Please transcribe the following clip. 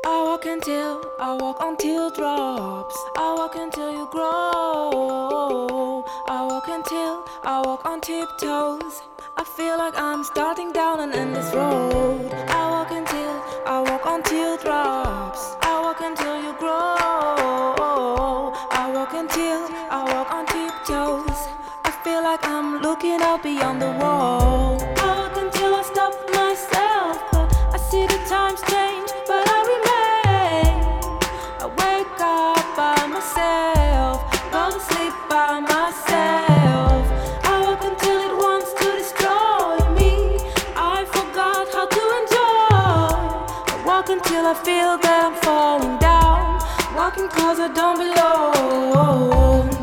I walk on teardrops. I walk until you grow. I walk on tiptoes. I feel like I'm starting down an endless road. I walk on teardrops. I walk until you grow. I walk on tiptoes. I feel like I'm looking out beyond the wall. I walk until I stop myself, but I see the times change, but I remain. I wake up by myself, go to sleep by myself. I walk until it wants to destroy me. I forgot how to enjoy. I walk until I feel that I'm falling down, walking 'cause I don't belong.